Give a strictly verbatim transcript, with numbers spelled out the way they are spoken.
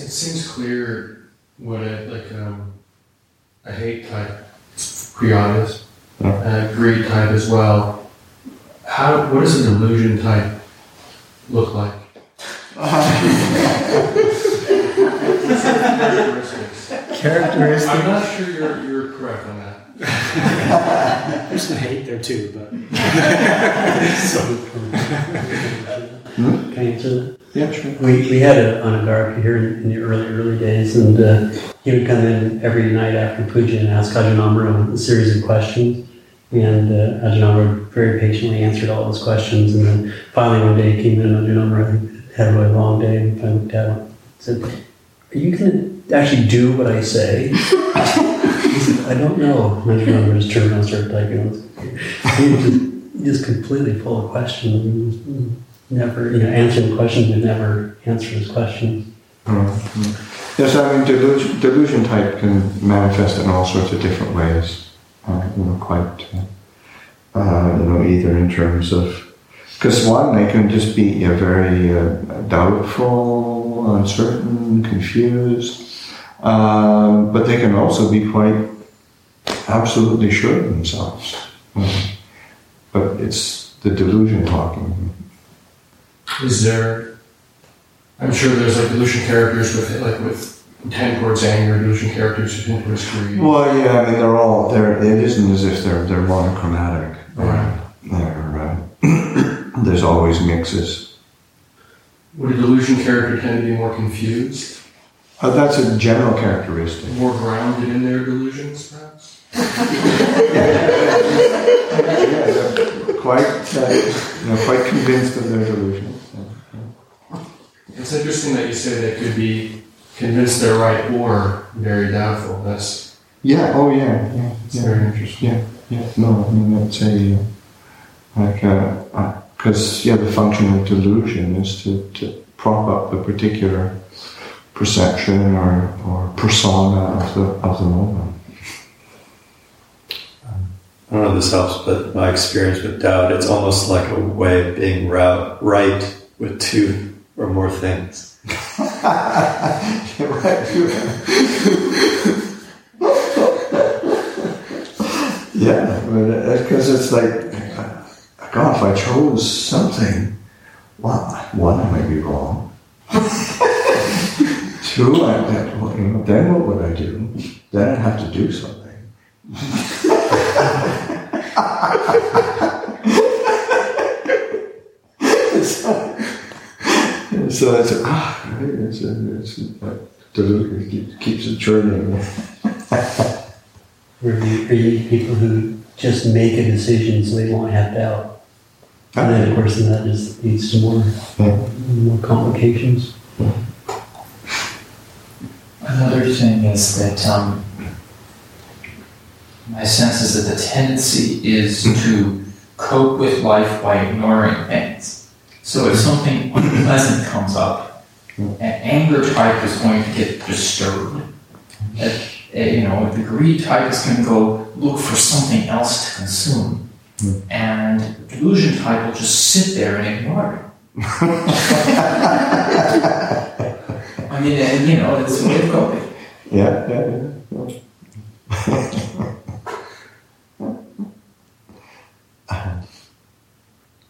it seems clear what a like um, a hate type creon is, yeah. a greed type as well. How what does a delusion type look like? characteristics. Characteristics. I'm not sure you're you're correct on that. There's some hate there too, but. so, hmm? Can I answer that? Yeah, sure. We we had a anagarika here in, in the early early days, and uh, he would come in every night after puja and ask Ajahn a series of questions, and uh, Ajahn very patiently answered all those questions, and then finally one day he came in, Ajahn had a really long day, and I looked at him and said, "Are you going to actually do what I say?" He said, "I don't know." And Ajahn just turned around and started typing. He was just, just completely full of questions. Never, you know, answering questions, but never answer his questions. Mm-hmm. Yes, I mean, delusion, delusion type can manifest in all sorts of different ways. Uh, you know, quite, uh, uh, you know, either in terms of, because one, they can just be uh, very uh, doubtful, uncertain, confused, uh, but they can also be quite absolutely sure of themselves. Uh, but it's the delusion talking. Is there? I'm sure there's like delusion characters with like with intent towards anger, delusion characters with intent towards greed. Well, yeah, I mean they're all there. It isn't as if they're they're monochromatic. Right. They're, uh, there's always mixes. Would a delusion character tend to be more confused? Uh, that's a general characteristic. More grounded in their delusions, perhaps. yeah, quite, uh, you know, quite convinced of their delusions. It's interesting that you say they could be convinced they're right or very doubtful. That's yeah. Oh, yeah. Yeah. It's yeah. very interesting. Yeah. Yeah. No, I mean that's a like because uh, yeah, the function of delusion is to, to prop up a particular perception or or persona of the of the moment. I don't know if this helps, but my experience with doubt, it's almost like a way of being right with two or more things. You're right. Yeah, because it's like, God, if I chose something, well, one, I might be wrong. Two, I, well, you know, then what would I do? Then I'd have to do something. so, so it's ah, it's, it's, it's delusion keeps, keeps it churning. Are you, are you people who just make a decision so they won't have doubt? And then, of course, then that just leads to more, yeah. more complications. Yeah. Another thing is that um, my sense is that the tendency is to cope with life by ignoring things. So if something unpleasant comes up, an anger type is going to get disturbed. That, you know, the greed type is going to go look for something else to consume. Mm. And the delusion type will just sit there and ignore it. I mean, and, you know, it's a way of coping. Yeah, yeah, yeah.